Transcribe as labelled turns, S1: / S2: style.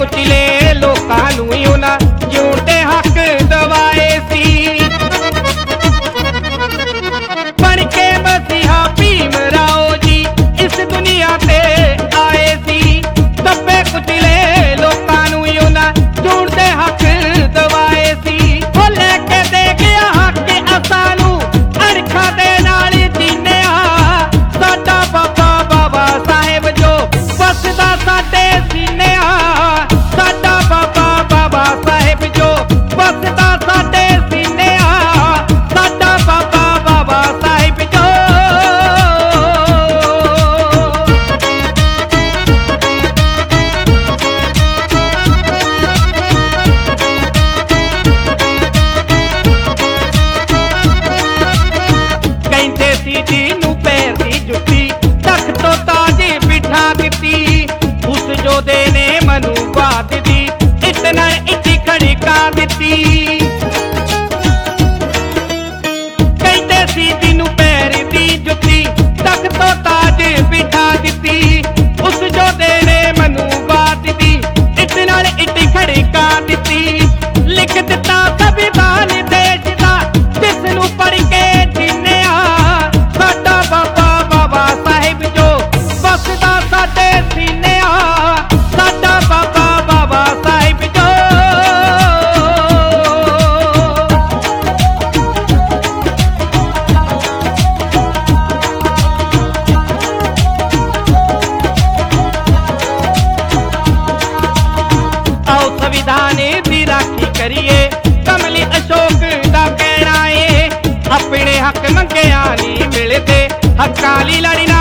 S1: कुचले लोकां नूं उन्हां जिउण दे हक दवाए सी। बण के मसीहा भीम राओ जी इस दुनिया ते आए सी। दबे कुचले लोकां नूं उन्हां जिउण दे हक दवाए सी। ओ लैके दे गया हक असां नूं अणखां दे नाल जीने साडा बाबा बाबा साहेब जो वसदा साडे सीने साडा बाबा बाबा साहेब जो वसदा साडे सीने साडा बाबा बाबा साहेब जो। कहंदे सी जी नूं पैर दी जुत्ती तख तो ताज बिठा दित्ती। उस जोधे ने मनु बात दी इतना इची खड़का दित्ती। कहंदे सी जी नूं पैर दी जुत्ती तख तो ताज बिठा दित्ती। उस जोधे ने मनु बात दी इतना इची खड़का दित्ती। लिख दिता संविधान देश दा जिस नूं पढ़ के जीने साडा बाबा बाबा साहिब जो वसदा साडे सीने साडा बाबा बाबा साहिब जो। आओ संविधान दी राखी करिए कमली अशोक दा कहना है। अपने हक मंगिया नहीं मिलते हक्कां लई लड़ना